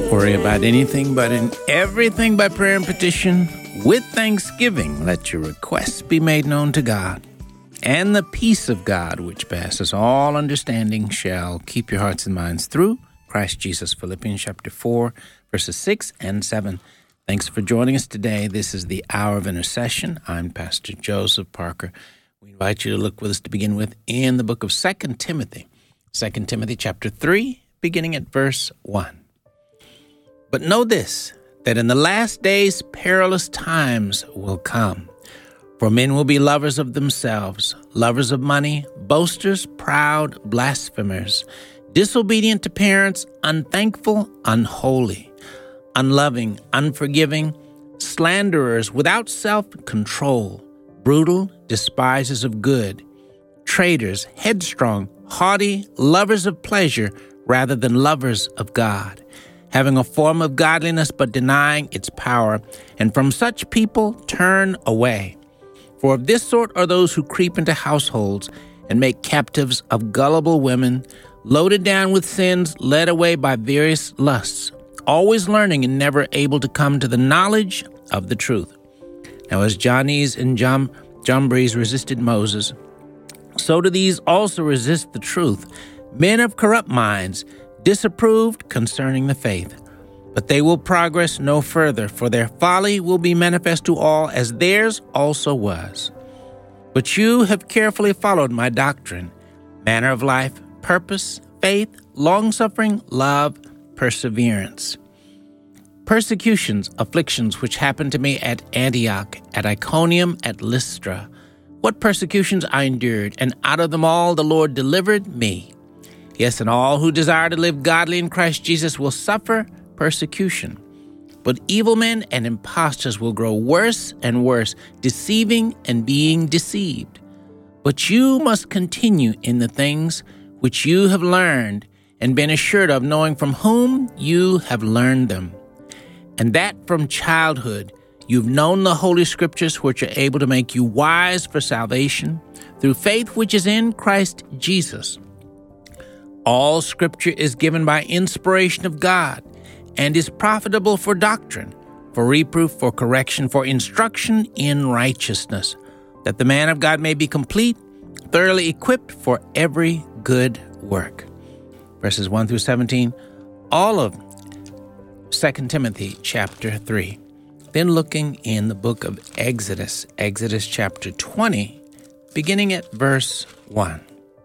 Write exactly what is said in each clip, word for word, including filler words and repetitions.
worry about anything, but in everything by prayer and petition, with thanksgiving, let your requests be made known to God. And the peace of God, which passes all understanding, shall keep your hearts and minds through Christ Jesus. Philippians chapter four, verses six and seven. Thanks for joining us today. This is the Hour of Intercession. I'm Pastor Joseph Parker. We invite you to look with us to begin with in the book of Second Timothy. Second Timothy chapter three, beginning at verse one. But know this, that in the last days perilous times will come. For men will be lovers of themselves, lovers of money, boasters, proud, blasphemers, disobedient to parents, unthankful, unholy, unloving, unforgiving, slanderers, without self-control, brutal, despisers of good, traitors, headstrong, haughty, lovers of pleasure rather than lovers of God, having a form of godliness but denying its power, and from such people turn away. For of this sort are those who creep into households and make captives of gullible women, loaded down with sins, led away by various lusts, always learning and never able to come to the knowledge of the truth. Now as Jannes and Jam- Jambres resisted Moses, so do these also resist the truth, men of corrupt minds, disapproved concerning the faith. But they will progress no further, for their folly will be manifest to all, as theirs also was. But you have carefully followed my doctrine, manner of life, purpose, faith, long-suffering, love, perseverance. Persecutions, afflictions which happened to me at Antioch, at Iconium, at Lystra. What persecutions I endured, and out of them all the Lord delivered me. Yes, and all who desire to live godly in Christ Jesus will suffer persecution. But evil men and impostors will grow worse and worse, deceiving and being deceived. But you must continue in the things which you have learned and been assured of, knowing from whom you have learned them. And that from childhood you've known the Holy Scriptures, which are able to make you wise for salvation through faith which is in Christ Jesus. All Scripture is given by inspiration of God and is profitable for doctrine, for reproof, for correction, for instruction in righteousness, that the man of God may be complete, thoroughly equipped for every good work. Verses one through seventeen, all of Second Timothy chapter three. Then looking in the book of Exodus, Exodus chapter twenty, beginning at verse one.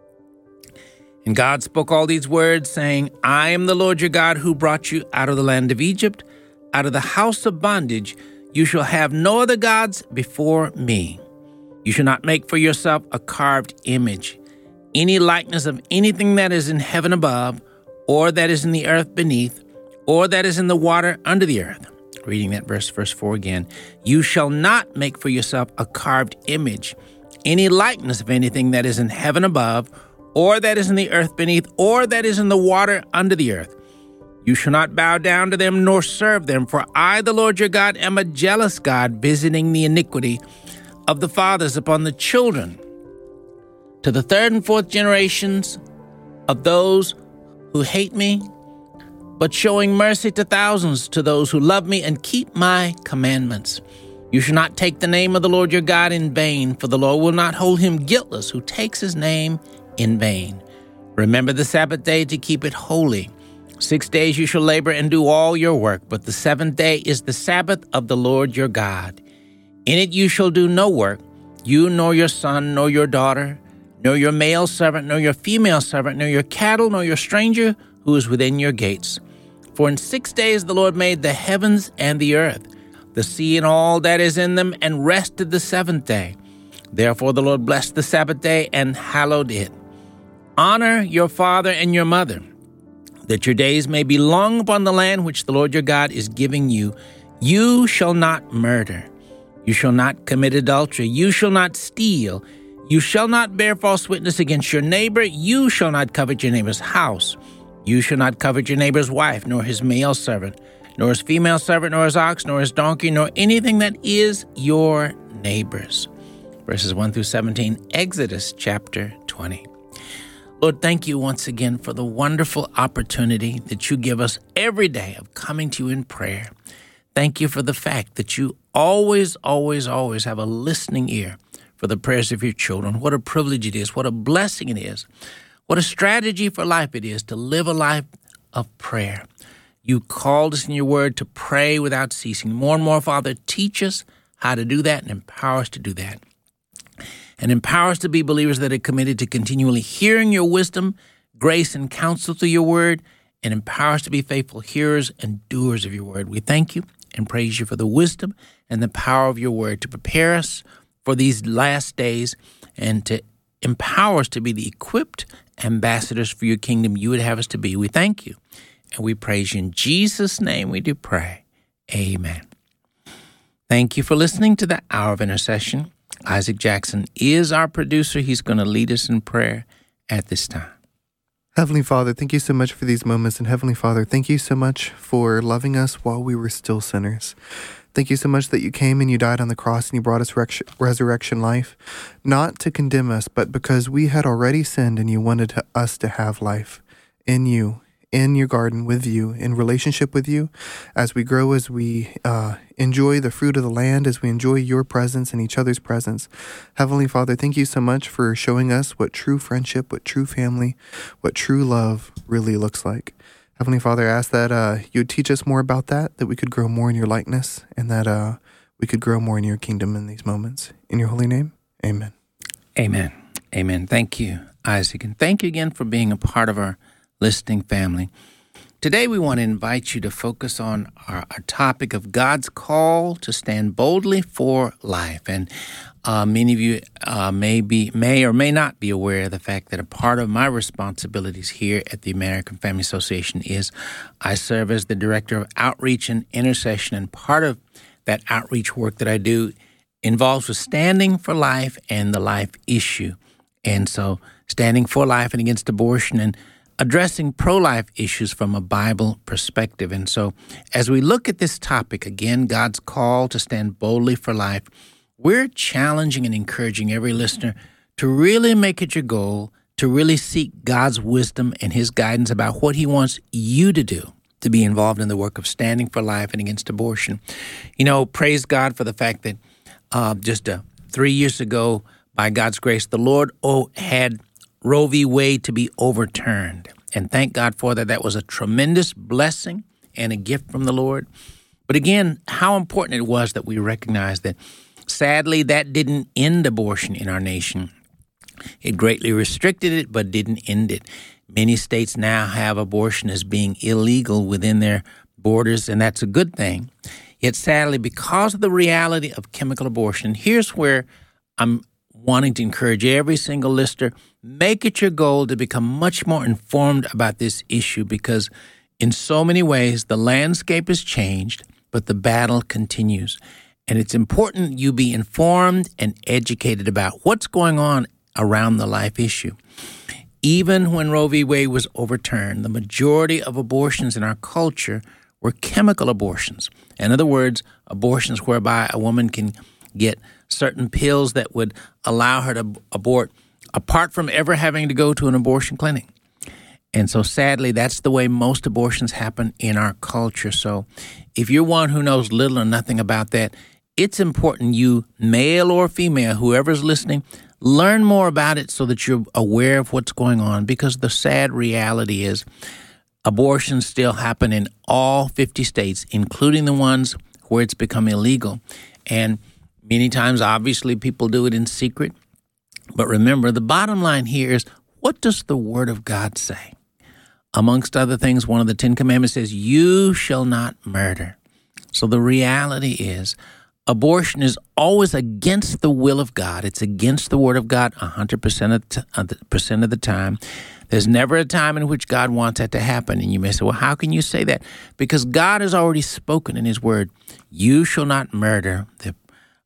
And God spoke all these words, saying, I am the Lord your God who brought you out of the land of Egypt, out of the house of bondage. You shall have no other gods before me. You shall not make for yourself a carved image, any likeness of anything that is in heaven above, or that is in the earth beneath, or that is in the water under the earth. Reading that verse, verse four again. You shall not make for yourself a carved image, any likeness of anything that is in heaven above, or that is in the earth beneath, or that is in the water under the earth. You shall not bow down to them nor serve them, for I, the Lord your God, am a jealous God, visiting the iniquity of the fathers upon the children, to the third and fourth generations of those who hate me, but showing mercy to thousands, to those who love me and keep my commandments. You shall not take the name of the Lord your God in vain, for the Lord will not hold him guiltless who takes his name in vain. Remember the Sabbath day to keep it holy. Six days you shall labor and do all your work, but the seventh day is the Sabbath of the Lord your God. In it you shall do no work, you nor your son, nor your daughter, nor your male servant, nor your female servant, nor your cattle, nor your stranger who is within your gates. For in six days the Lord made the heavens and the earth, the sea and all that is in them, and rested the seventh day. Therefore the Lord blessed the Sabbath day and hallowed it. Honor your father and your mother, that your days may be long upon the land which the Lord your God is giving you. You shall not murder. You shall not commit adultery. You shall not steal. You shall not bear false witness against your neighbor. You shall not covet your neighbor's house. You shall not covet your neighbor's wife, nor his male servant, nor his female servant, nor his ox, nor his donkey, nor anything that is your neighbor's. Verses one through seventeen, Exodus chapter twenty. Lord, thank you once again for the wonderful opportunity that you give us every day of coming to you in prayer. Thank you for the fact that you always, always, always have a listening ear for the prayers of your children. What a privilege it is. What a blessing it is. What a strategy for life it is to live a life of prayer. You called us in your word to pray without ceasing. More and more, Father, teach us how to do that and empower us to do that. And empower us to be believers that are committed to continually hearing your wisdom, grace, and counsel through your word, and empower us to be faithful hearers and doers of your word. We thank you and praise you for the wisdom and the power of your word to prepare us for these last days and to empower us to be the equipped ambassadors for your kingdom you would have us to be. We thank you and we praise you. In Jesus' name we do pray. Amen. Thank you for listening to the Hour of Intercession. Isaac Jackson is our producer. He's going to lead us in prayer at this time. Heavenly Father, thank you so much for these moments. And Heavenly Father, thank you so much for loving us while we were still sinners. Thank you so much that you came and you died on the cross and you brought us res- resurrection life, not to condemn us, but because we had already sinned and you wanted to, us to have life in you, in your garden with you, in relationship with you, as we grow, as we uh, enjoy the fruit of the land, as we enjoy your presence and each other's presence. Heavenly Father, thank you so much for showing us what true friendship, what true family, what true love really looks like. Heavenly Father, I ask that uh, you would teach us more about that, that we could grow more in your likeness, and that uh, we could grow more in your kingdom in these moments. In your holy name, amen. Amen. Amen. Thank you, Isaac. And thank you again for being a part of our listening family. Today we want to invite you to focus on our, our topic of God's call to stand boldly for life. And uh, many of you uh, may be, may or may not be aware of the fact that a part of my responsibilities here at the American Family Association is I serve as the Director of Outreach and Intercession, and part of that outreach work that I do involves with standing for life and the life issue. And so standing for life and against abortion and addressing pro-life issues from a Bible perspective. And so as we look at this topic, again, God's call to stand boldly for life, we're challenging and encouraging every listener to really make it your goal to really seek God's wisdom and his guidance about what he wants you to do to be involved in the work of standing for life and against abortion. You know, praise God for the fact that uh, just uh, three years ago, by God's grace, the Lord oh, had Roe v. Wade to be overturned. And thank God for that. That was a tremendous blessing and a gift from the Lord. But again, how important it was that we recognize that sadly that didn't end abortion in our nation. It greatly restricted it, but didn't end it. Many states now have abortion as being illegal within their borders, and that's a good thing. Yet sadly, because of the reality of chemical abortion, here's where I'm wanting to encourage every single listener, make it your goal to become much more informed about this issue, because in so many ways the landscape has changed, but the battle continues. And it's important you be informed and educated about what's going on around the life issue. Even when Roe v. Wade was overturned, the majority of abortions in our culture were chemical abortions. In other words, abortions whereby a woman can get certain pills that would allow her to abort apart from ever having to go to an abortion clinic. And so sadly, that's the way most abortions happen in our culture. So if you're one who knows little or nothing about that, it's important you, male or female, whoever's listening, learn more about it so that you're aware of what's going on, because the sad reality is abortions still happen in all fifty states, including the ones where it's become illegal. And many times, obviously, people do it in secret. But remember, the bottom line here is, what does the Word of God say? Amongst other things, one of the Ten Commandments says, you shall not murder. So the reality is, abortion is always against the will of God. It's against the Word of God one hundred percent of the, percent of the time. There's never a time in which God wants that to happen. And you may say, well, how can you say that? Because God has already spoken in his Word, you shall not murder. The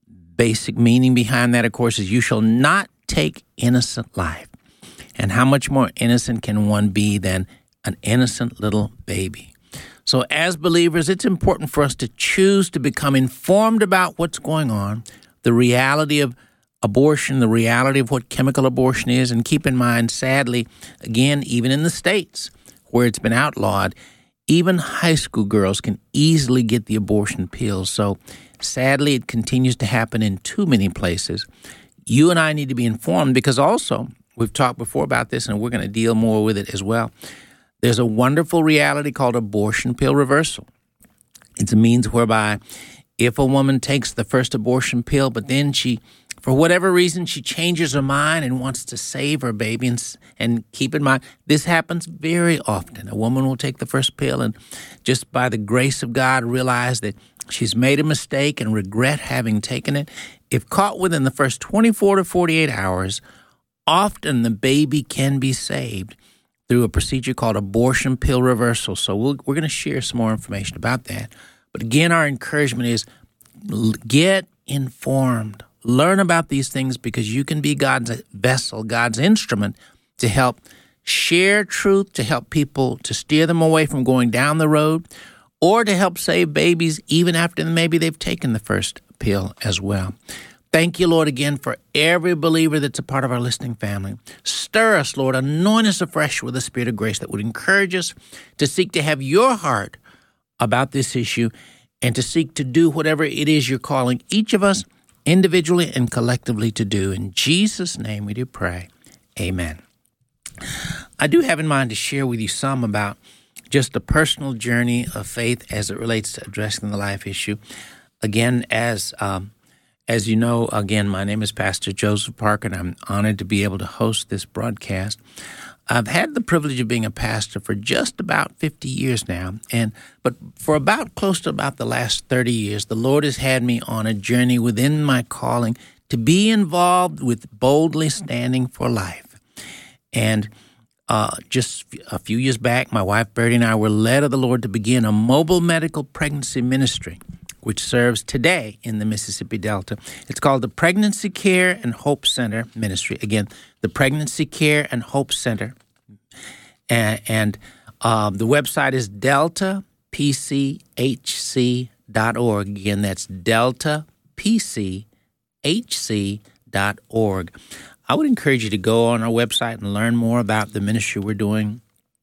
basic meaning behind that, of course, is you shall not take innocent life. And how much more innocent can one be than an innocent little baby? So as believers, it's important for us to choose to become informed about what's going on, the reality of abortion, the reality of what chemical abortion is. And keep in mind, sadly, again, even in the states where it's been outlawed, even high school girls can easily get the abortion pills. So sadly, it continues to happen in too many places. You and I need to be informed because also, we've talked before about this and we're going to deal more with it as well. There's a wonderful reality called abortion pill reversal. It's a means whereby if a woman takes the first abortion pill, but then she, for whatever reason, she changes her mind and wants to save her baby. And, and keep in mind, this happens very often. A woman will take the first pill and just by the grace of God realize that she's made a mistake and regret having taken it. If caught within the first twenty-four to forty-eight hours, often the baby can be saved through a procedure called abortion pill reversal. So we'll, we're going to share some more information about that. But again, our encouragement is get informed. Learn about these things because you can be God's vessel, God's instrument to help share truth, to help people, to steer them away from going down the road, or to help save babies even after maybe they've taken the first pill as well. Thank you, Lord, again for every believer that's a part of our listening family. Stir us, Lord. Anoint us afresh with the Spirit of grace that would encourage us to seek to have your heart about this issue and to seek to do whatever it is you're calling each of us individually and collectively to do. In Jesus' name we do pray. Amen. I do have in mind to share with you some about just a personal journey of faith as it relates to addressing the life issue. Again, as um, as you know, again, my name is Pastor Joseph Parker, and I'm honored to be able to host this broadcast. I've had the privilege of being a pastor for just about fifty years now, and but for about close to about the last thirty years, the Lord has had me on a journey within my calling to be involved with boldly standing for life. And uh, just a few years back, my wife Bertie and I were led of the Lord to begin a mobile medical pregnancy ministry, which serves today in the Mississippi Delta. It's called the Pregnancy Care and Hope Center Ministry. Again, the Pregnancy Care and Hope Center. And, and um, the website is delta p c h c dot org. Again, that's delta p c h c dot org. I would encourage you to go on our website and learn more about the ministry we're doing.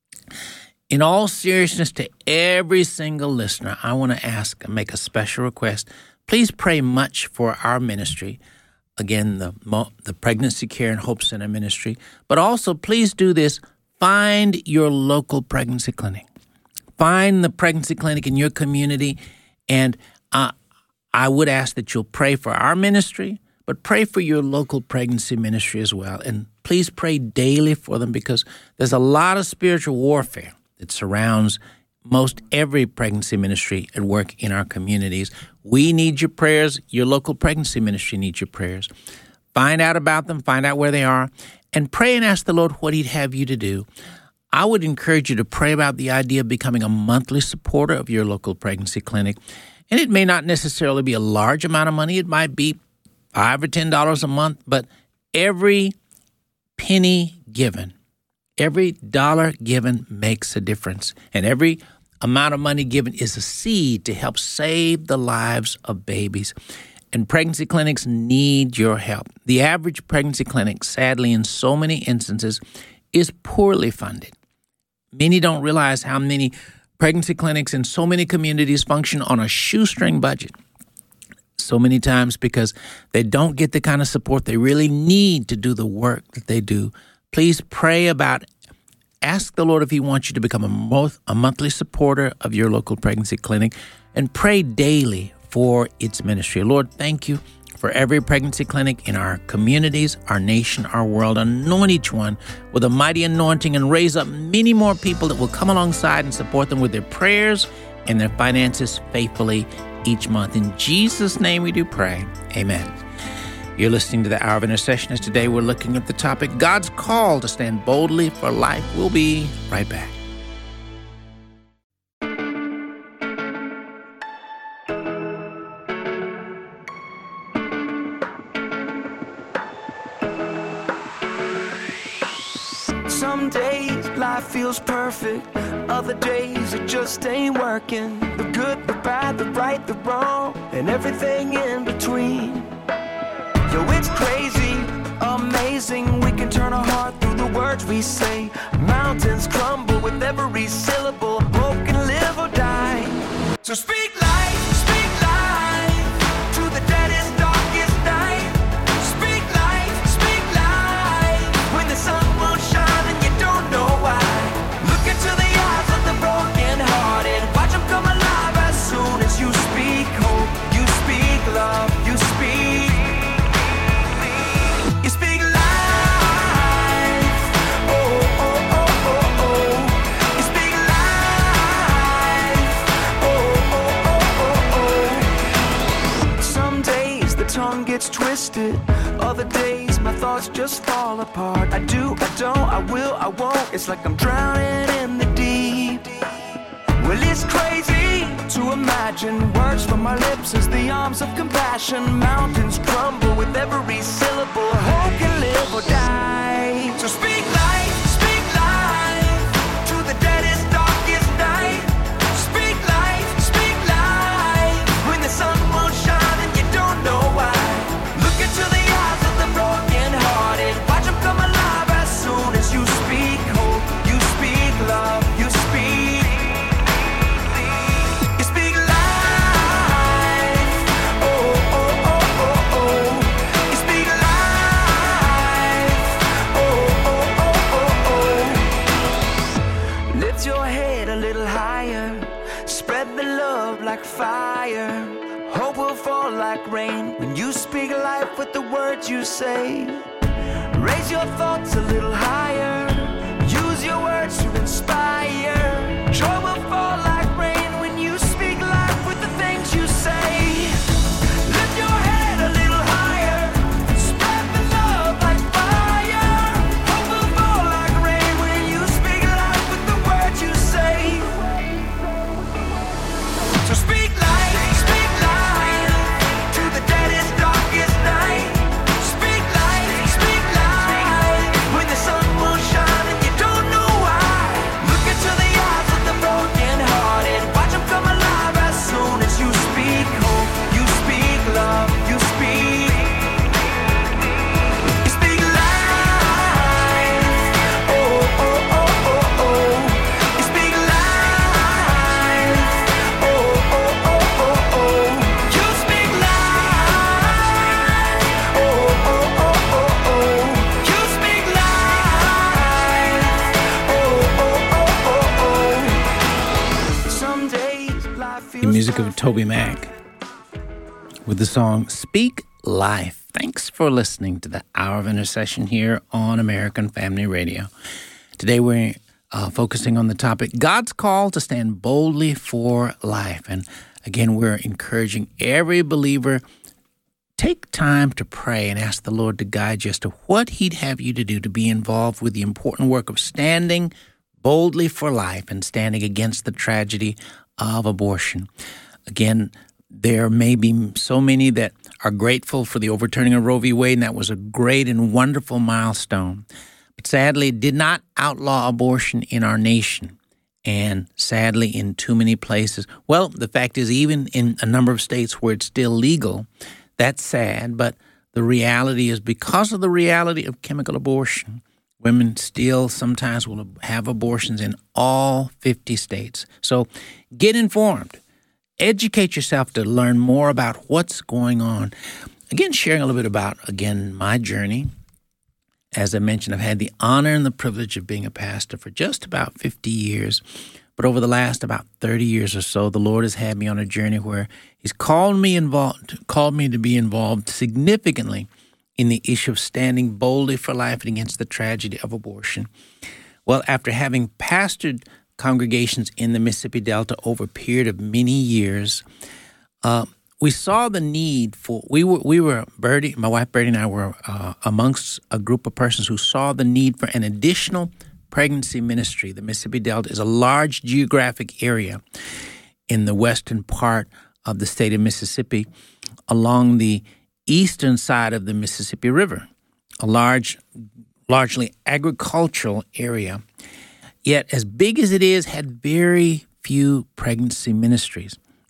In all seriousness, to every single listener, I want to ask and make a special request. Please pray much for our ministry. Again, the, the Pregnancy Care and Hope Center ministry. But also, please do this. Find your local pregnancy clinic. Find the pregnancy clinic in your community. And uh, I would ask that you'll pray for our ministry, but pray for your local pregnancy ministry as well. And please pray daily for them because there's a lot of spiritual warfare that surrounds most every pregnancy ministry at work in our communities. We need your prayers. Your local pregnancy ministry needs your prayers. Find out about them, find out where they are, and pray and ask the Lord what he'd have you to do. I would encourage you to pray about the idea of becoming a monthly supporter of your local pregnancy clinic. And it may not necessarily be a large amount of money. It might be five or ten dollars a month, but every penny given, every dollar given makes a difference. And every amount of money given is a seed to help save the lives of babies. And pregnancy clinics need your help. The average pregnancy clinic, sadly, in so many instances, is poorly funded. Many don't realize how many pregnancy clinics in so many communities function on a shoestring budget. So many times because they don't get the kind of support they really need to do the work that they do. Please pray about, ask the Lord if he wants you to become a, mo- a monthly supporter of your local pregnancy clinic, and pray daily for its ministry. Lord, thank you for every pregnancy clinic in our communities, our nation, our world. Anoint each one with a mighty anointing and raise up many more people that will come alongside and support them with their prayers and their finances faithfully each month. In Jesus' name we do pray. Amen. You're listening to the Hour of Intercession. As today we're looking at the topic, God's call to stand boldly for life. We'll be right back. Some days life feels perfect, other days it just ain't working. The good, the bad, the right, the wrong, and everything in between. Yo, it's crazy, amazing. We can turn our heart through the words we say. Mountains crumble with every syllable. Hope can live or die. So speak life, speak life to the deadest, darkest night. Speak life, speak life when the sun won't shine and you don't know why. Look into the eyes of the broken hearted. Watch them come alive as soon as you speak hope. You speak love, you speak. You speak life. Oh, oh, oh, oh, oh. You speak life. Oh, oh, oh, oh, oh. Some days the tongue gets twisted. Other days my thoughts just fall apart. I do, I don't, I will, I won't. It's like I'm drowning in the deep. Well, it's crazy to imagine words from my lips as the arms of compassion. Mountains crumble with every syllable. Hope can live or die. So speak life, speak life to the deadest, darkest night. Speak life, speak life when the sun won't shine and you don't know why. Look into the eyes of the broken hearted. Watch them come alive as soon as you speak hope. You speak love, you speak. You speak life. Oh, oh, oh, oh, oh. You speak life. Oh, oh, oh, oh, oh. Lift your head a little higher. Spread the love like fire. Hope will fall like rain when you speak life with the words you say. Raise your thoughts a little higher. Use your words to inspire. Joy will fall like rain when you speak life with the things you say. Lift your head a little higher. Spread the love like fire. Hope will fall like rain when you speak life with the words you say. So speak life, speak life to the deadest, darkest night. Speak life, speak life when the sun won't shine and you don't know why. Look into the eyes of the broken hearted. Watch them come alive as soon as you speak hope. You speak love, you speak. You speak life. Oh, oh, oh, oh, oh. You speak life. Oh, oh, oh, oh, oh. You speak life. Oh, oh, oh, oh, oh. You speak life. Oh, oh, oh, oh, oh. Some days life feels The music of perfect. Toby Mac with the song Speak Life. Thanks for listening to the Hour of Intercession here on American Family Radio. Today we're uh, focusing on the topic, God's call to stand boldly for life. And again, we're encouraging every believer, take time to pray and ask the Lord to guide you as to what He'd have you to do to be involved with the important work of standing boldly for life and standing against the tragedy of abortion. Again, there may be so many that are grateful for the overturning of Roe v. Wade, and that was a great and wonderful milestone. But sadly, it did not outlaw abortion in our nation, and sadly, in too many places. Well, the fact is, even in a number of states where it's still legal, that's sad, but the reality is because of the reality of chemical abortion, women still sometimes will have abortions in all fifty states. So get informed. Educate yourself to learn more about what's going on. Again, sharing a little bit about, again, my journey. As I mentioned, I've had the honor and the privilege of being a pastor for just about fifty years. But over the last about thirty years or so, the Lord has had me on a journey where He's called me involved, called me to be involved significantly in the issue of standing boldly for life and against the tragedy of abortion. Well, after having pastored congregations in the Mississippi Delta over a period of many years, uh, we saw the need for, we were, we were Birdie, my wife Birdie and I were uh, amongst a group of persons who saw the need for an additional pregnancy ministry. The Mississippi Delta is a large geographic area in the western part of the state of Mississippi along the eastern side of the Mississippi River, a large, largely agricultural area. Yet, as big as it is, had very few pregnancy ministries.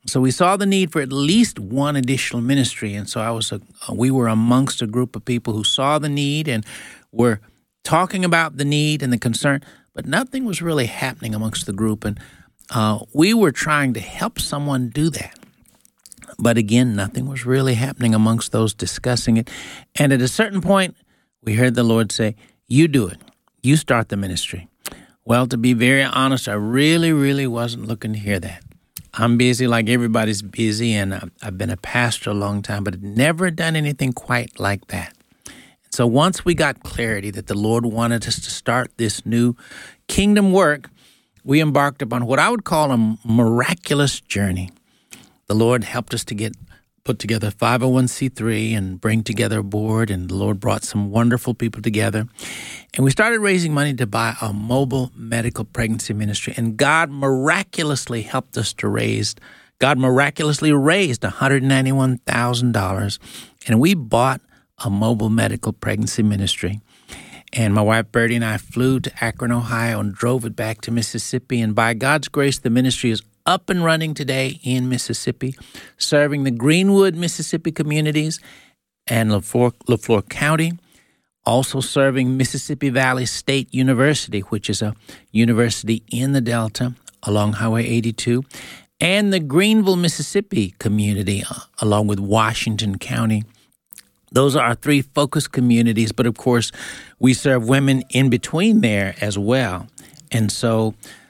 So we saw the need for at least one additional ministry. And so I was a, we were amongst a group of people who saw the need and were talking about the need and the concern, but nothing was really happening amongst the group. And uh, we were trying to help someone do that. But again, nothing was really happening amongst those discussing it. And at a certain point, we heard the Lord say, you do it. You start the ministry. Well, to be very honest, I really, really wasn't looking to hear that. I'm busy like everybody's busy, and I've, I've been a pastor a long time, but I've never done anything quite like that. So once we got clarity that the Lord wanted us to start this new kingdom work, we embarked upon what I would call a miraculous journey. The Lord helped us to get put together five oh one c three and bring together a board, and the Lord brought some wonderful people together. And we started raising money to buy a mobile medical pregnancy ministry, and God miraculously helped us to raise, God miraculously raised one hundred ninety-one thousand dollars, and we bought a mobile medical pregnancy ministry. And my wife, Bertie, and I flew to Akron, Ohio, and drove it back to Mississippi. And by God's grace, the ministry is up and running today in Mississippi, serving the Greenwood, Mississippi communities and LaFleur, LaFleur County, also serving Mississippi Valley State University, which is a university in the Delta along Highway eighty-two, and the Greenville, Mississippi community, uh, along with Washington County. Those are our three focus communities, but of course, we serve women in between there as well. And so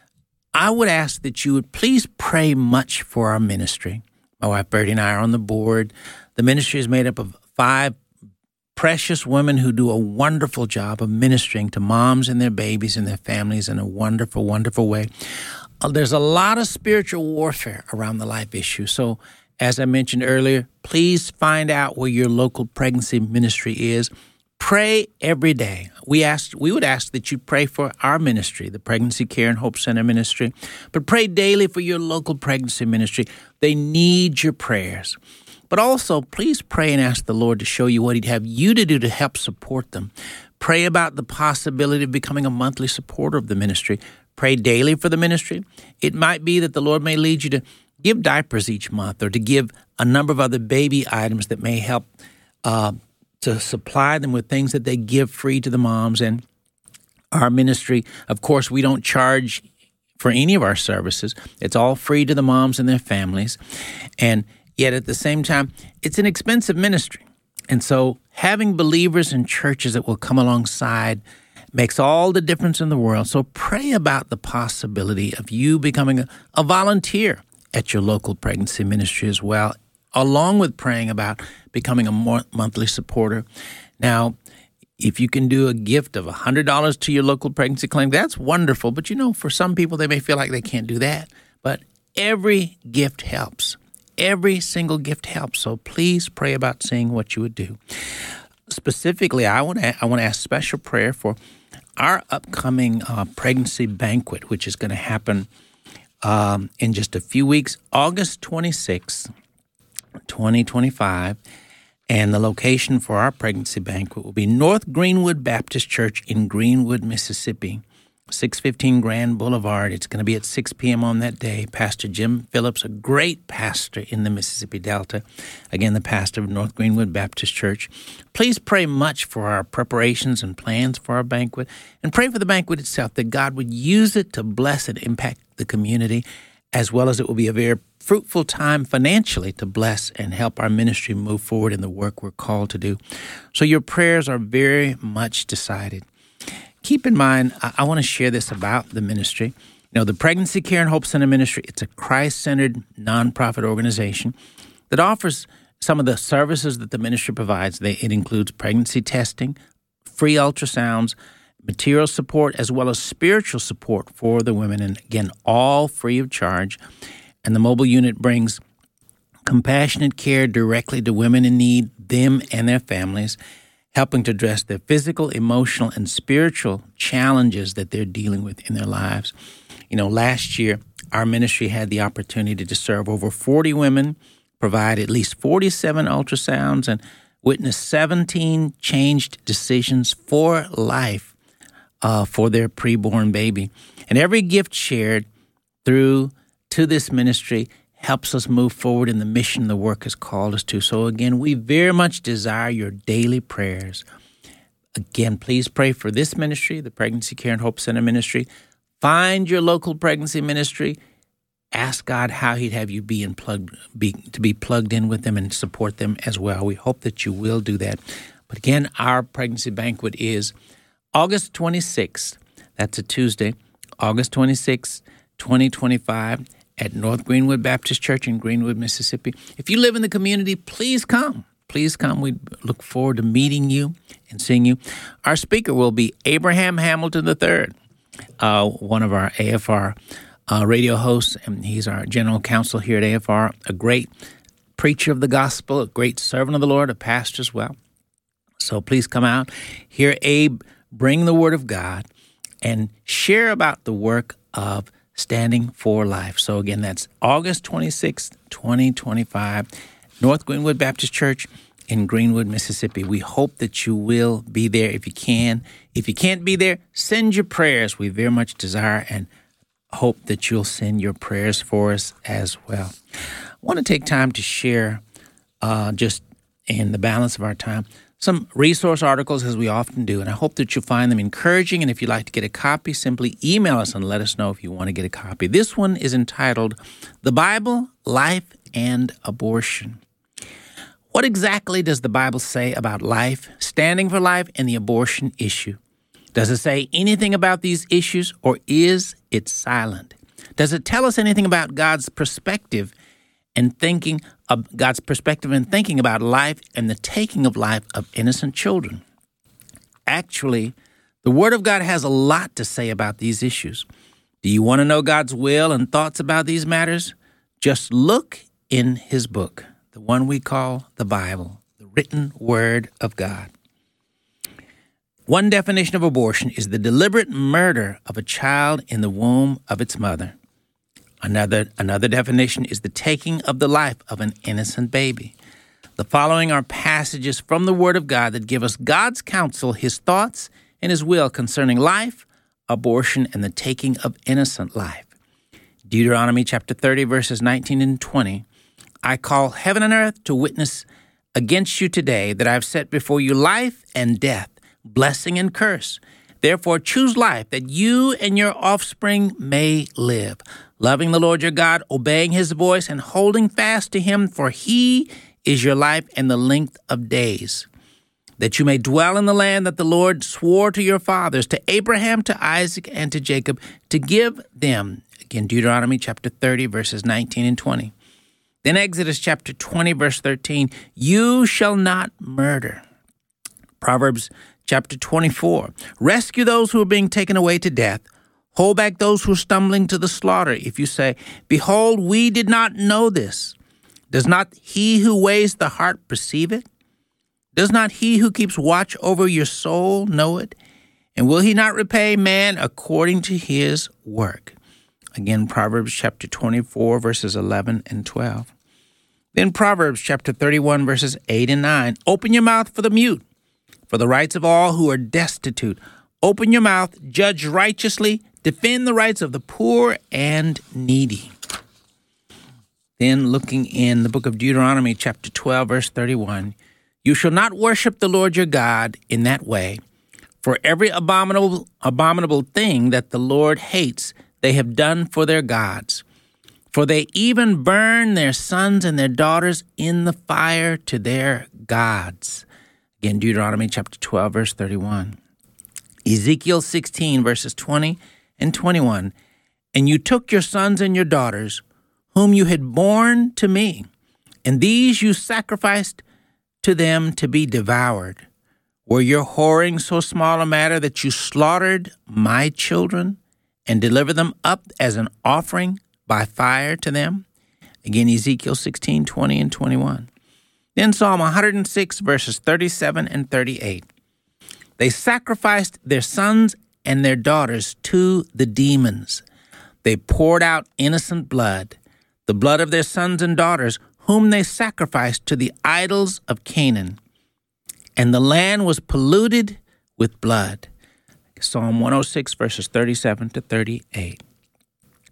I would ask that you would please pray much for our ministry. My wife, Bertie, and I are on the board. The ministry is made up of five precious women who do a wonderful job of ministering to moms and their babies and their families in a wonderful, wonderful way. Uh, there's a lot of spiritual warfare around the life issue. So as I mentioned earlier, please find out where your local pregnancy ministry is. Pray every day. We asked, we would ask that you pray for our ministry, the Pregnancy Care and Hope Center ministry, but pray daily for your local pregnancy ministry. They need your prayers. But also, please pray and ask the Lord to show you what He'd have you to do to help support them. Pray about the possibility of becoming a monthly supporter of the ministry. Pray daily for the ministry. It might be that the Lord may lead you to give diapers each month or to give a number of other baby items that may help uh, to supply them with things that they give free to the moms. And our ministry, of course, we don't charge for any of our services. It's all free to the moms and their families. And yet at the same time, it's an expensive ministry. And so having believers in churches that will come alongside makes all the difference in the world. So pray about the possibility of you becoming a, a volunteer at your local pregnancy ministry as well, along with praying about becoming a more monthly supporter. Now, if you can do a gift of one hundred dollars to your local pregnancy clinic, that's wonderful. But, you know, for some people, they may feel like they can't do that. But every gift helps. Every single gift helps. So please pray about seeing what you would do. Specifically, I want to I want to ask special prayer for our upcoming uh, pregnancy banquet, which is going to happen um, in just a few weeks, August twenty-sixth, twenty twenty-five. And the location for our pregnancy banquet will be North Greenwood Baptist Church in Greenwood, Mississippi, six fifteen Grand Boulevard. It's going to be at six p.m. on that day. Pastor Jim Phillips, a great pastor in the Mississippi Delta, again, the pastor of North Greenwood Baptist Church. Please pray much for our preparations and plans for our banquet, and pray for the banquet itself, that God would use it to bless and impact the community, as well as it will be a very fruitful time financially to bless and help our ministry move forward in the work we're called to do. So your prayers are very much decided. Keep in mind, I, I want to share this about the ministry. You know, the Pregnancy Care and Hope Center Ministry, it's a Christ-centered nonprofit organization that offers some of the services that the ministry provides. They, it includes pregnancy testing, free ultrasounds, material support, as well as spiritual support for the women, and again, all free of charge. And the mobile unit brings compassionate care directly to women in need, them and their families, helping to address their physical, emotional, and spiritual challenges that they're dealing with in their lives. You know, last year, our ministry had the opportunity to serve over forty women, provide at least forty-seven ultrasounds, and witness seventeen changed decisions for life uh, for their preborn baby. And every gift shared through to this ministry helps us move forward in the mission the work has called us to. So again, we very much desire your daily prayers. Again, please pray for this ministry, the Pregnancy Care and Hope Center ministry. Find your local pregnancy ministry. Ask God how he'd have you be, in plugged, be to be plugged in with them and support them as well. We hope that you will do that. But again, our pregnancy banquet is August twenty-sixth. That's a Tuesday, August twenty-sixth, twenty twenty-five. At North Greenwood Baptist Church in Greenwood, Mississippi. If you live in the community, please come. Please come. We look forward to meeting you and seeing you. Our speaker will be Abraham Hamilton the third, uh, one of our A F R uh, radio hosts, and he's our general counsel here at A F R, a great preacher of the gospel, a great servant of the Lord, a pastor as well. So please come out, hear Abe bring the word of God, and share about the work of Standing for Life. So again, that's August twenty-sixth, twenty twenty-five, North Greenwood Baptist Church in Greenwood, Mississippi. We hope that you will be there if you can. If you can't be there, send your prayers. We very much desire and hope that you'll send your prayers for us as well. I want to take time to share, uh, just in the balance of our time, some resource articles, as we often do, and I hope that you'll find them encouraging. And if you'd like to get a copy, simply email us and let us know if you want to get a copy. This one is entitled, The Bible, Life, and Abortion. What exactly does the Bible say about life, standing for life, and the abortion issue? Does it say anything about these issues, or is it silent? Does it tell us anything about God's perspective and thinking of God's perspective and thinking about life and the taking of life of innocent children? Actually, the Word of God has a lot to say about these issues. Do you want to know God's will and thoughts about these matters? Just look in His book, the one we call the Bible, the written Word of God. One definition of abortion is the deliberate murder of a child in the womb of its mother. Another, another definition is the taking of the life of an innocent baby. The following are passages from the Word of God that give us God's counsel, His thoughts, and His will concerning life, abortion, and the taking of innocent life. Deuteronomy chapter thirty, verses nineteen and twenty. I call heaven and earth to witness against you today that I have set before you life and death, blessing and curse. Therefore choose life, that you and your offspring may live, loving the Lord your God, obeying His voice, and holding fast to Him, for He is your life and the length of days, that you may dwell in the land that the Lord swore to your fathers, to Abraham, to Isaac, and to Jacob, to give them. Again, Deuteronomy chapter thirty, verses nineteen and twenty. Then Exodus chapter twenty, verse thirteen, you shall not murder. Proverbs chapter twenty-four, rescue those who are being taken away to death. Hold back those who are stumbling to the slaughter. If you say, behold, we did not know this. Does not He who weighs the heart perceive it? Does not He who keeps watch over your soul know it? And will He not repay man according to his work? Again, Proverbs chapter twenty-four, verses eleven and twelve. Then Proverbs chapter thirty-one, verses eight and nine. Open your mouth for the mute, for the rights of all who are destitute. Open your mouth, judge righteously, defend the rights of the poor and needy. Then looking in the book of Deuteronomy chapter twelve, verse thirty-one, you shall not worship the Lord your God in that way, for every abominable abominable thing that the Lord hates they have done for their gods. For they even burn their sons and their daughters in the fire to their gods. Again, Deuteronomy chapter twelve, verse thirty-one. Ezekiel sixteen, verses twenty and twenty-one. And you took your sons and your daughters, whom you had borne to me, and these you sacrificed to them to be devoured. Were your whoring so small a matter that you slaughtered my children and delivered them up as an offering by fire to them? Again, Ezekiel sixteen, twenty and twenty-one. Then Psalm one hundred six, verses thirty-seven and thirty-eight. They sacrificed their sons and their daughters to the demons. They poured out innocent blood, the blood of their sons and daughters, whom they sacrificed to the idols of Canaan. And the land was polluted with blood. Psalm one oh six, verses thirty-seven to thirty-eight.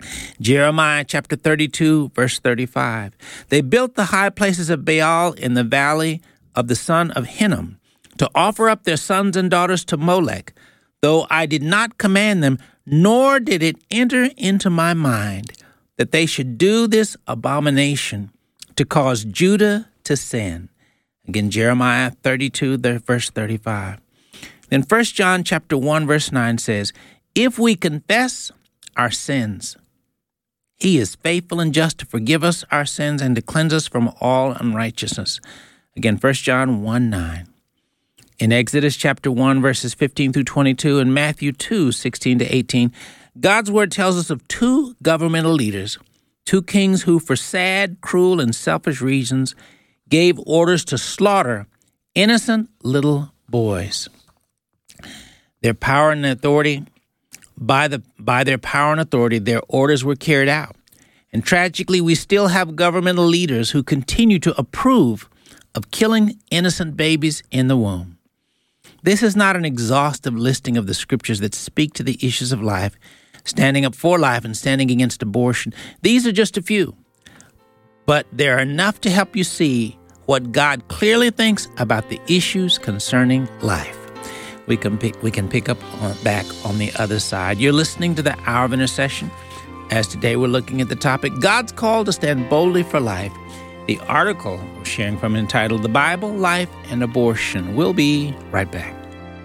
Jeremiah chapter thirty-two, verse thirty-five. They built the high places of Baal in the valley of the son of Hinnom to offer up their sons and daughters to Molech, though I did not command them, nor did it enter into my mind that they should do this abomination to cause Judah to sin. Again, Jeremiah thirty-two, verse thirty-five. Then First John chapter one, verse nine says, if we confess our sins, he is faithful and just to forgive us our sins and to cleanse us from all unrighteousness. Again, First John one, nine. In Exodus chapter one, verses fifteen through twenty-two, and Matthew two, sixteen to eighteen, God's word tells us of two governmental leaders, two kings who, for sad, cruel, and selfish reasons, gave orders to slaughter innocent little boys. Their power and authority, by the by their power and authority, their orders were carried out. And tragically, we still have governmental leaders who continue to approve of killing innocent babies in the womb. This is not an exhaustive listing of the scriptures that speak to the issues of life, standing up for life and standing against abortion. These are just a few, but they're enough to help you see what God clearly thinks about the issues concerning life. We can pick, we can pick up on, back on the other side. You're listening to the Hour of Intercession. As today we're looking at the topic, God's Call to Stand Boldly for Life. The article we're sharing from entitled The Bible, Life, and Abortion. We'll be right back.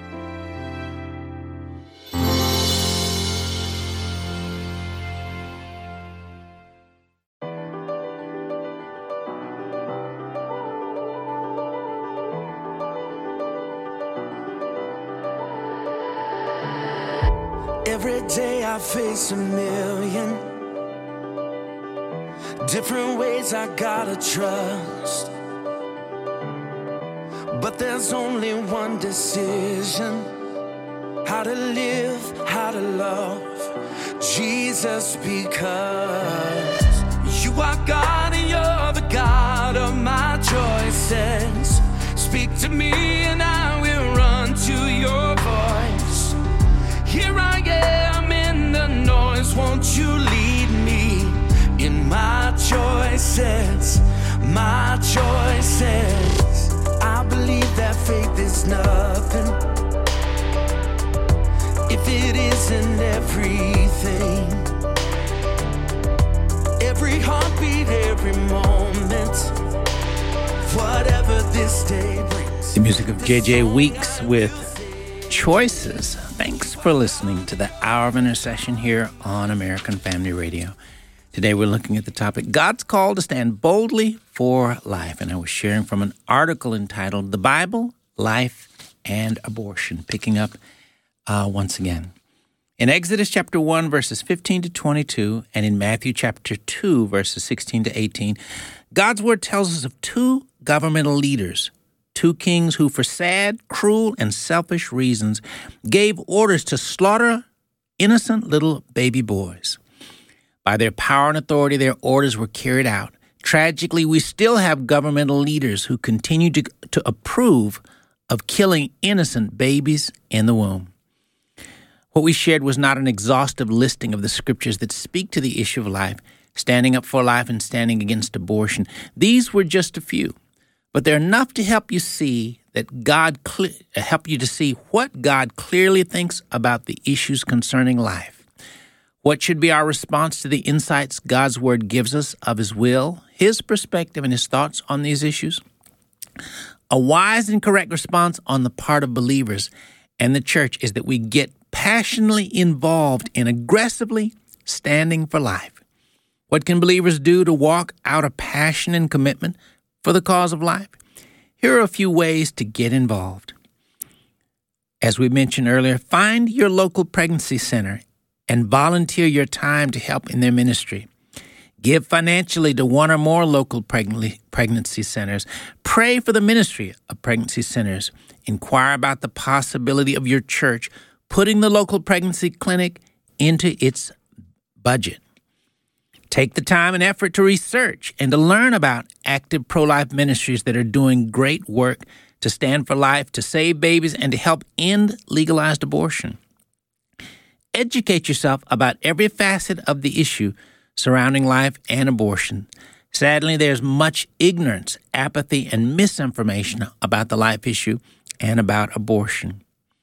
Every day I face a million different ways I gotta trust, but there's only one decision: how to live, how to love Jesus, because you are God and you're the God of my choices. Speak to me and I will run to your voice. Here I am in the noise, won't you lead me in my choices, my choices. I believe that faith is nothing if it isn't everything. Every heartbeat, every moment, whatever this day brings. The music of J J Weeks with Choices. Thanks for listening to the Hour of Intercession here on American Family Radio. Today we're looking at the topic, God's Call to Stand Boldly for Life. And I was sharing from an article entitled The Bible, Life, and Abortion, picking up uh, once again. In Exodus chapter one, verses fifteen to twenty-two, and in Matthew chapter two, verses sixteen to eighteen, God's word tells us of two governmental leaders, two kings who, for sad, cruel, and selfish reasons, gave orders to slaughter innocent little baby boys. By their power and authority, their orders were carried out. Tragically, we still have governmental leaders who continue to, to approve of killing innocent babies in the womb. What we shared was not an exhaustive listing of the scriptures that speak to the issue of life, standing up for life and standing against abortion. These were just a few, but they're enough to help you see that God cle- help you to see what God clearly thinks about the issues concerning life. What should be our response to the insights God's word gives us of his will, his perspective, and his thoughts on these issues? A wise and correct response on the part of believers and the church is that we get passionately involved in aggressively standing for life. What can believers do to walk out a passion and commitment for the cause of life? Here are a few ways to get involved. As we mentioned earlier, find your local pregnancy center and volunteer your time to help in their ministry. Give financially to one or more local pregnancy centers. Pray for the ministry of pregnancy centers. Inquire about the possibility of your church putting the local pregnancy clinic into its budget. Take the time and effort to research and to learn about active pro-life ministries that are doing great work to stand for life, to save babies, and to help end legalized abortion. Educate yourself about every facet of the issue surrounding life and abortion. Sadly, there's much ignorance, apathy, and misinformation about the life issue and about abortion.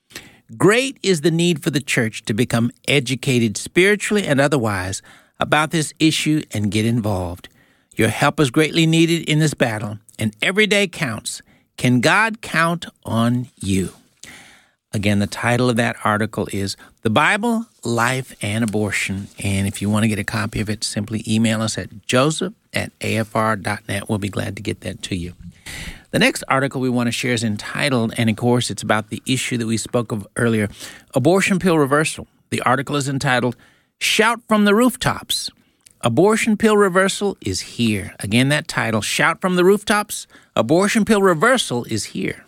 Great is the need for the church to become educated spiritually and otherwise about this issue and get involved. Your help is greatly needed in this battle, and every day counts. Can God count on you? Again, the title of that article is The Bible, Life, and Abortion. And if you want to get a copy of it, simply email us at joseph at a f r dot net. We'll be glad to get that to you. The next article we want to share is entitled, and of course, it's about the issue that we spoke of earlier, abortion pill reversal. The article is entitled, Shout from the Rooftops. Abortion pill reversal is here. Again, that title, Shout from the Rooftops. Abortion pill reversal is here.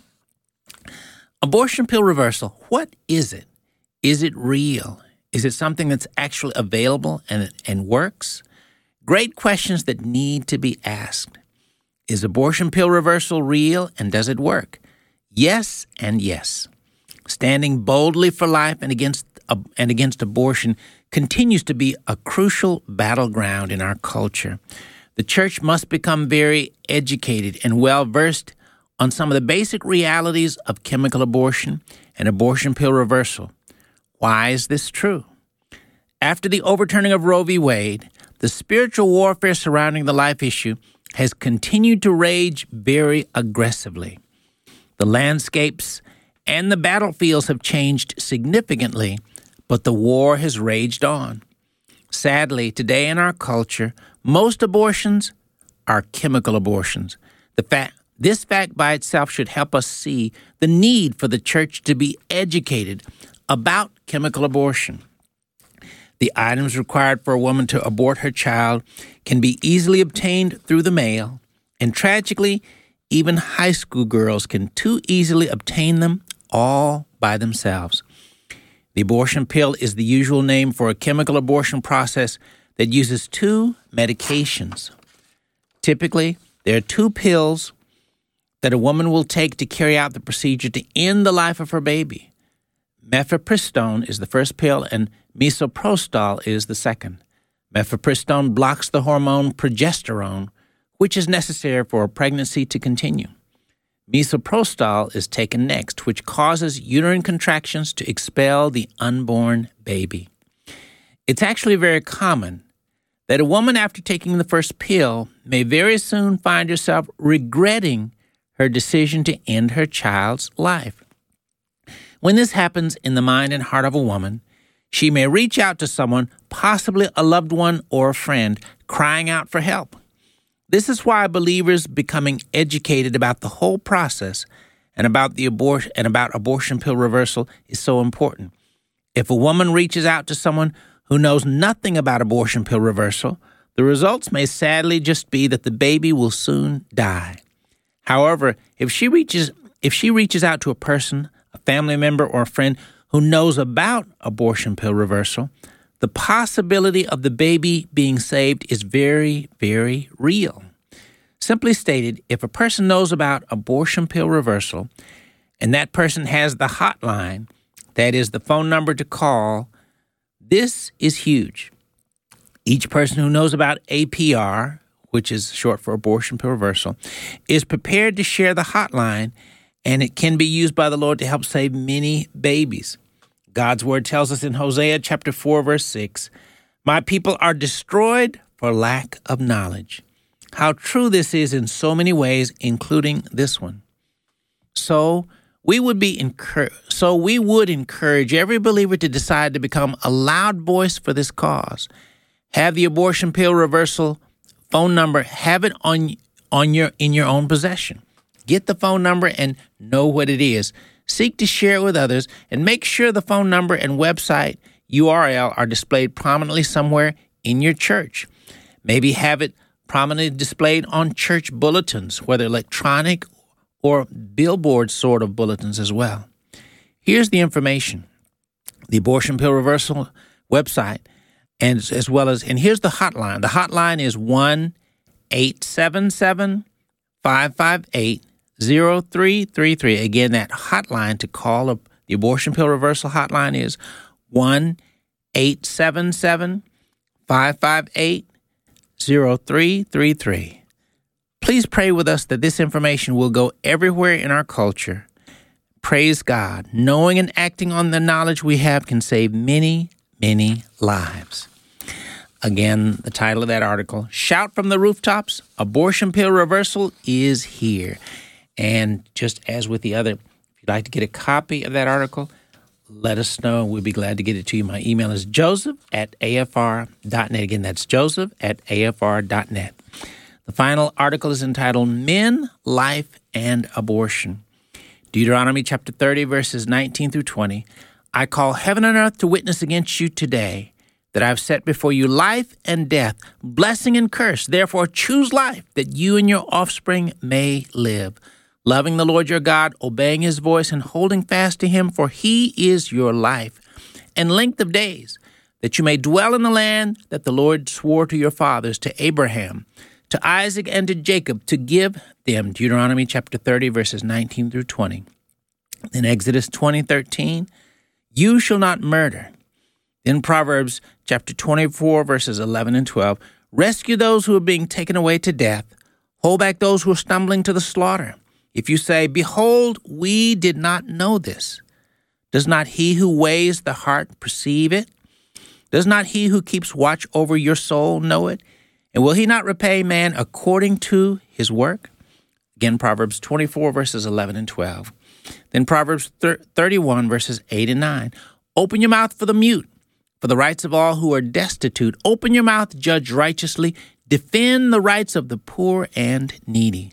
Abortion pill reversal, what is it? Is it real? Is it something that's actually available and, and works? Great questions that need to be asked. Is abortion pill reversal real, and does it work? Yes and yes. Standing boldly for life and against uh, and against abortion continues to be a crucial battleground in our culture. The church must become very educated and well-versed on some of the basic realities of chemical abortion and abortion pill reversal. Why is this true? After the overturning of Roe v. Wade, the spiritual warfare surrounding the life issue has continued to rage very aggressively. The landscapes and the battlefields have changed significantly, but the war has raged on. Sadly, today in our culture, most abortions are chemical abortions. The fact This fact by itself should help us see the need for the church to be educated about chemical abortion. The items required for a woman to abort her child can be easily obtained through the mail, and tragically, even high school girls can too easily obtain them all by themselves. The abortion pill is the usual name for a chemical abortion process that uses two medications. Typically, there are two pills that a woman will take to carry out the procedure to end the life of her baby. Mifepristone is the first pill, and misoprostol is the second. Mifepristone blocks the hormone progesterone, which is necessary for a pregnancy to continue. Misoprostol is taken next, which causes uterine contractions to expel the unborn baby. It's actually very common that a woman, after taking the first pill, may very soon find herself regretting her decision to end her child's life. When this happens in the mind and heart of a woman, she may reach out to someone, possibly a loved one or a friend, crying out for help. This is why believers becoming educated about the whole process and about the abortion and about abortion pill reversal is so important. If a woman reaches out to someone who knows nothing about abortion pill reversal, the results may sadly just be that the baby will soon die. However, if she reaches if she reaches out to a person, a family member, or a friend who knows about abortion pill reversal, the possibility of the baby being saved is very, very real. Simply stated, if a person knows about abortion pill reversal and that person has the hotline, that is the phone number to call, this is huge. Each person who knows about A P R, which is short for abortion pill reversal, is prepared to share the hotline, and it can be used by the Lord to help save many babies. God's word tells us in Hosea chapter four, verse six, "My people are destroyed for lack of knowledge." How true this is in so many ways, including this one. So we would be encouraged. So we would encourage every believer to decide to become a loud voice for this cause. Have the abortion pill reversal phone number. Have it on on your in your own possession. Get the phone number and know what it is. Seek to share it with others, and make sure the phone number and website U R L are displayed prominently somewhere in your church. Maybe have it prominently displayed on church bulletins, whether electronic or billboard sort of bulletins as well. Here's the information. The abortion pill reversal website, and as well as, and here's the hotline. The hotline is one eight seven seven, five five eight, zero three three three. Again, that hotline to call up the abortion pill reversal hotline is one eight seven seven, five five eight, zero three three three. Please pray with us that this information will go everywhere in our culture. Praise God. Knowing and acting on the knowledge we have can save many, many lives. Again, the title of that article, Shout from the Rooftops, Abortion Pill Reversal is Here. And just as with the other, if you'd like to get a copy of that article, let us know. We'd be glad to get it to you. My email is joseph at a f r dot net. Again, that's joseph at a f r dot net. The final article is entitled Men, Life, and Abortion. Deuteronomy chapter thirty, verses nineteen through twenty. I call heaven and earth to witness against you today that I have set before you life and death, blessing and curse. Therefore choose life, that you and your offspring may live, loving the Lord your God, obeying his voice, and holding fast to him, for he is your life and length of days, that you may dwell in the land that the Lord swore to your fathers, to Abraham, to Isaac, and to Jacob, to give them. Deuteronomy chapter thirty, verses nineteen through twenty. Then Exodus twenty, thirteen, you shall not murder. Then Proverbs chapter twenty-four, verses eleven and twelve, rescue those who are being taken away to death. Hold back those who are stumbling to the slaughter. If you say, behold, we did not know this. Does not he who weighs the heart perceive it? Does not he who keeps watch over your soul know it? And will he not repay man according to his work? Again, Proverbs twenty-four, verses eleven and twelve. Then Proverbs thirty-one, verses eight and nine. Open your mouth for the mute, for the rights of all who are destitute. Open your mouth, judge righteously. Defend the rights of the poor and needy.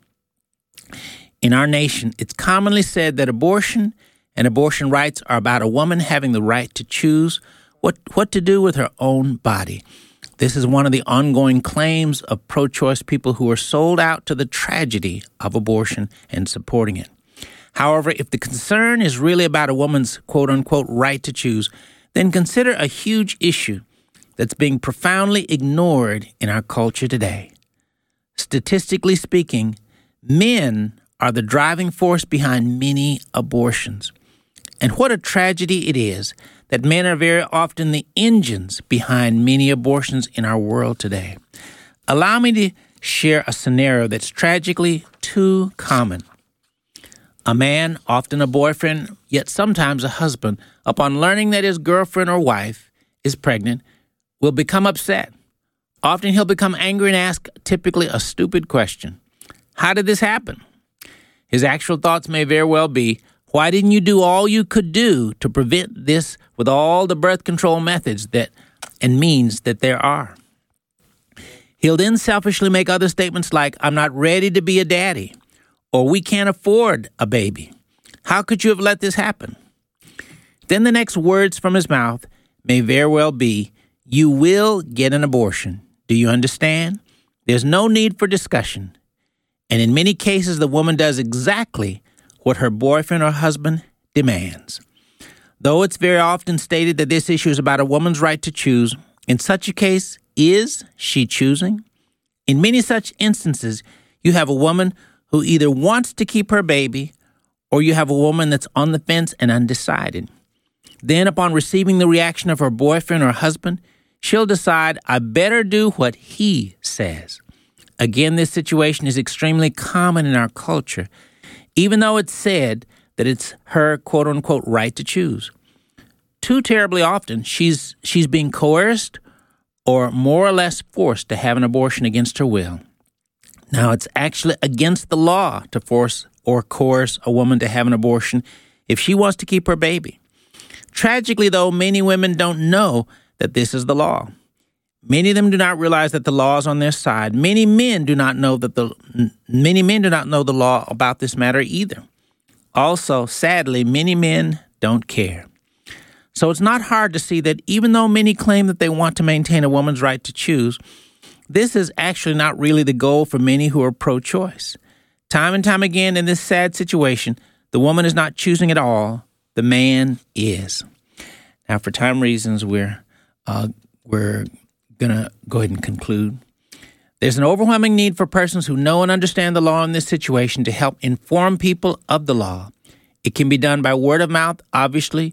In our nation, it's commonly said that abortion and abortion rights are about a woman having the right to choose what, what to do with her own body. This is one of the ongoing claims of pro-choice people who are sold out to the tragedy of abortion and supporting it. However, if the concern is really about a woman's quote-unquote right to choose, then consider a huge issue that's being profoundly ignored in our culture today. Statistically speaking, men are the driving force behind many abortions. And what a tragedy it is that men are very often the engines behind many abortions in our world today. Allow me to share a scenario that's tragically too common. A man, often a boyfriend, yet sometimes a husband, upon learning that his girlfriend or wife is pregnant, will become upset. Often he'll become angry and ask typically a stupid question. How did this happen? His actual thoughts may very well be, why didn't you do all you could do to prevent this with all the birth control methods that and means that there are? He'll then selfishly make other statements like, I'm not ready to be a daddy, or we can't afford a baby. How could you have let this happen? Then the next words from his mouth may very well be, you will get an abortion. Do you understand? There's no need for discussion. And in many cases, the woman does exactly what her boyfriend or husband demands. Though it's very often stated that this issue is about a woman's right to choose, in such a case, is she choosing? In many such instances, you have a woman who either wants to keep her baby, or you have a woman that's on the fence and undecided. Then, upon receiving the reaction of her boyfriend or husband, she'll decide, I better do what he says. Again, this situation is extremely common in our culture, even though it's said that it's her quote-unquote right to choose. Too terribly often, she's she's being coerced or more or less forced to have an abortion against her will. Now, it's actually against the law to force or coerce a woman to have an abortion if she wants to keep her baby. Tragically, though, many women don't know that this is the law. Many of them do not realize that the law is on their side. Many men do not know that the many men do not know the law about this matter either. Also, sadly, many men don't care. So it's not hard to see that even though many claim that they want to maintain a woman's right to choose, this is actually not really the goal for many who are pro-choice. Time and time again in this sad situation, the woman is not choosing at all. The man is. Now, for time reasons, we're uh, we're going to go ahead and conclude. There's an overwhelming need for persons who know and understand the law in this situation to help inform people of the law. It can be done by word of mouth, obviously.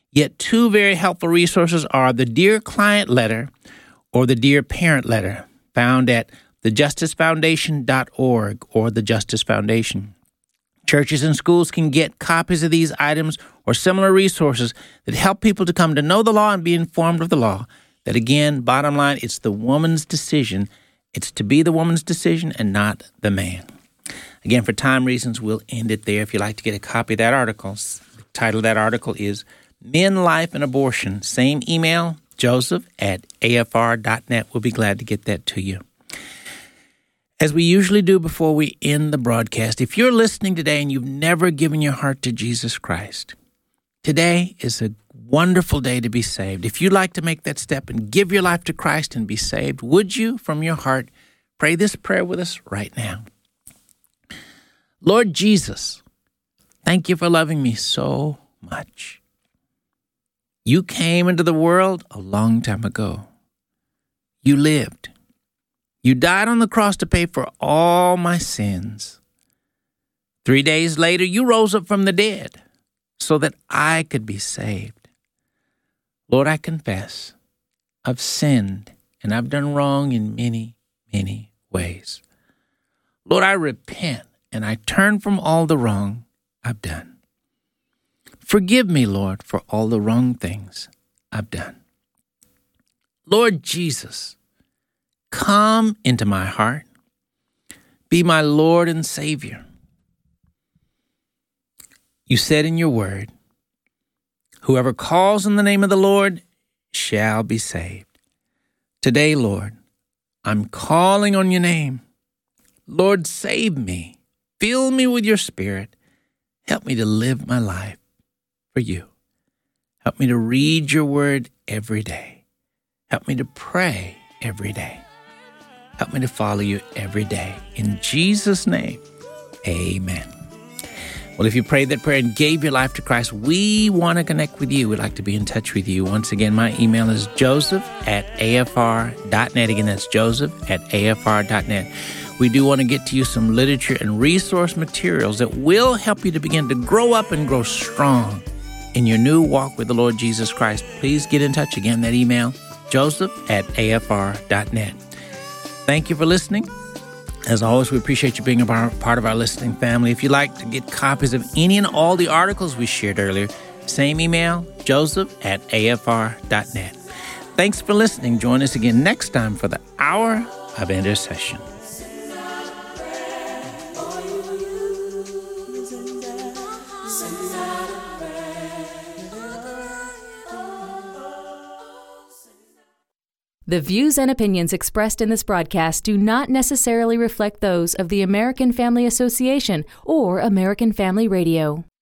Yet two very helpful resources are the Dear Client Letter or the Dear Parent Letter, found at the justice foundation dot org or the Justice Foundation. Churches and schools can get copies of these items or similar resources that help people to come to know the law and be informed of the law. That again, bottom line, it's the woman's decision. It's to be the woman's decision and not the man. Again, for time reasons, we'll end it there. If you'd like to get a copy of that article, the title of that article is Men, Life, and Abortion. Same email, joseph at A F R dot net. We'll be glad to get that to you. As we usually do before we end the broadcast, if you're listening today and you've never given your heart to Jesus Christ, today is a wonderful day to be saved. If you'd like to make that step and give your life to Christ and be saved, would you, from your heart, pray this prayer with us right now? Lord Jesus, thank you for loving me so much. You came into the world a long time ago. You lived. You died on the cross to pay for all my sins. Three days later, you rose up from the dead so that I could be saved. Lord, I confess I've sinned and I've done wrong in many, many ways. Lord, I repent and I turn from all the wrong I've done. Forgive me, Lord, for all the wrong things I've done. Lord Jesus, come into my heart. Be my Lord and Savior. You said in your word, whoever calls on the name of the Lord shall be saved. Today, Lord, I'm calling on your name. Lord, save me. Fill me with your Spirit. Help me to live my life for you. Help me to read your word every day. Help me to pray every day. Help me to follow you every day. In Jesus' name, amen. Well, if you prayed that prayer and gave your life to Christ, we want to connect with you. We'd like to be in touch with you. Once again, my email is joseph at A F R dot net. Again, that's joseph at A F R dot net. We do want to get to you some literature and resource materials that will help you to begin to grow up and grow strong in your new walk with the Lord Jesus Christ. Please get in touch. Again, that email, joseph at A F R dot net. Thank you for listening. As always, we appreciate you being a part of our listening family. If you'd like to get copies of any and all the articles we shared earlier, same email, joseph at A F R dot net. Thanks for listening. Join us again next time for the Hour of Intercession. The views and opinions expressed in this broadcast do not necessarily reflect those of the American Family Association or American Family Radio.